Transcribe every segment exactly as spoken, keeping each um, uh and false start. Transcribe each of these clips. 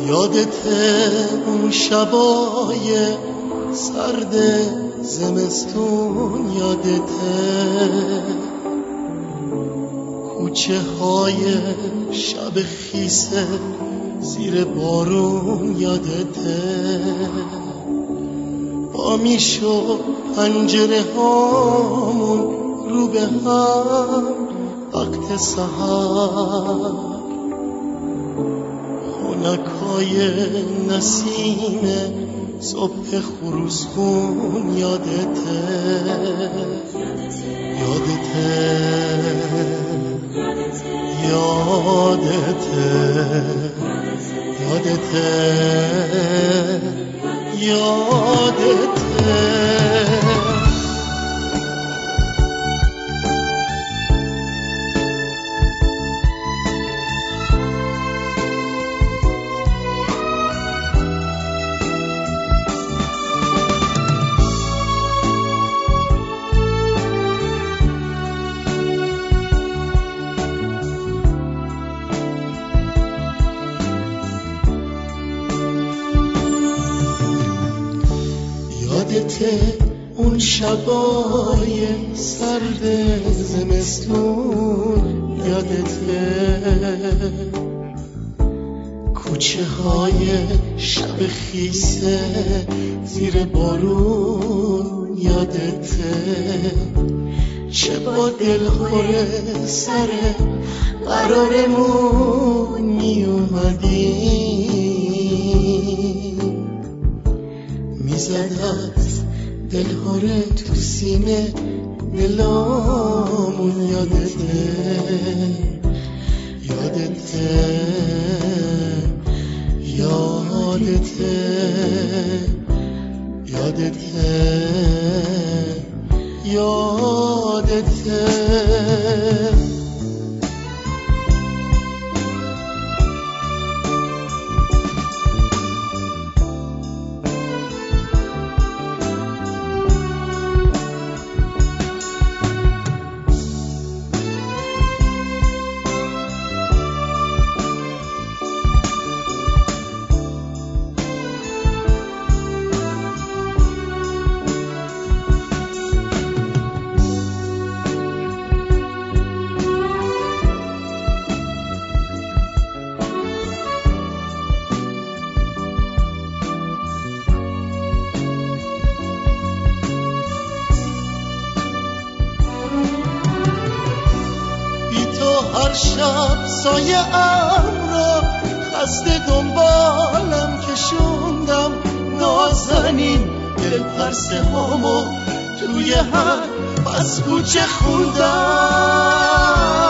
یادته اون شبای سرد زمستون، یادته کوچه های شب خیسه زیر بارون، یادته با میشو پنجره هامون رو به هم وقت سحر، خونکای نسیم صبح خروسخون، یادته یادته یادته یادته یادته یادته اون شبای سرد زمستون، یادته کوچه های شب خیسه زیر بارون، یادته چه با دلخور سر قرارمون می اومدی، میزدت دلهاره تو سینه دلامون، یادته یادته یادته یادته یادته هر شب سایه ام را خسته دنبالم کشوندم، نازنین دل پرسه هامو توی هر از کوچه خوندم،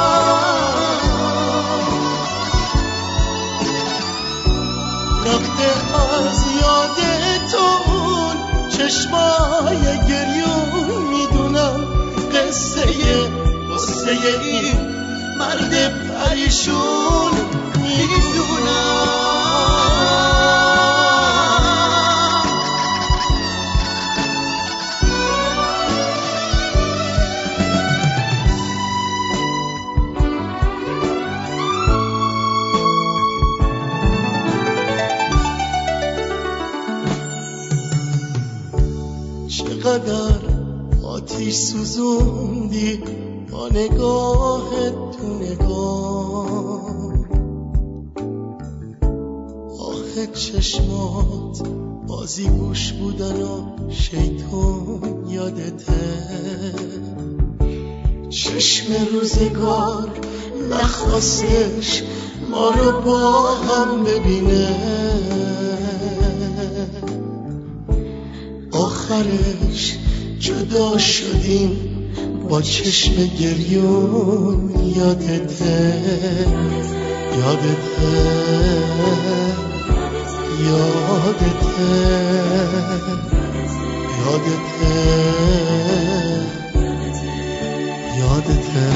رفته از یادتون چشمای گریون، میدونم قصه قصه این مرد پریشون، میدونم چقدر آتیش سوزوندی با نگاه تو نگاه، آخه چشمات بازی گوش بودن و شیطون، یادته چشم روزگار نخواستش ما رو با هم ببینه، آخرش جدا شدیم با چشم گریون، یادته یادته یادته یادته یادته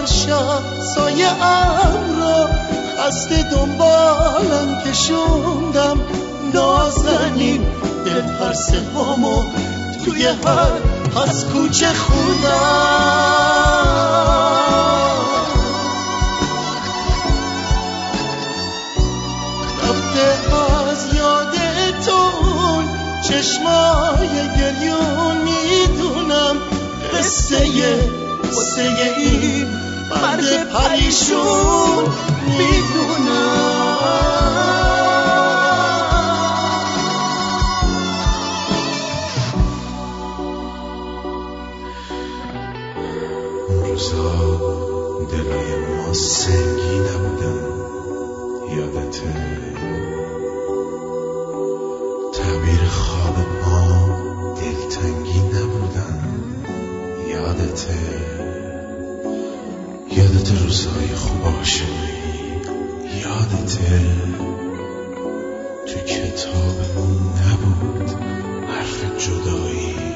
هر شب سایه ام را خسته دنبالم کشوندم، نازنین دل هر سومو توی هر از کوچه خوندم. رفته از یادتون چشمای گریون، میدونم قصه قصه این مرد پریشون، اون روزا دلای ما سنگی نبودن، یادته؟ تعبیر خواب ما دلتنگی نبودن، یادته؟ یادته روزهای خوب عاشقی، یادته؟ تو کتابمون نبود حرف جدایی،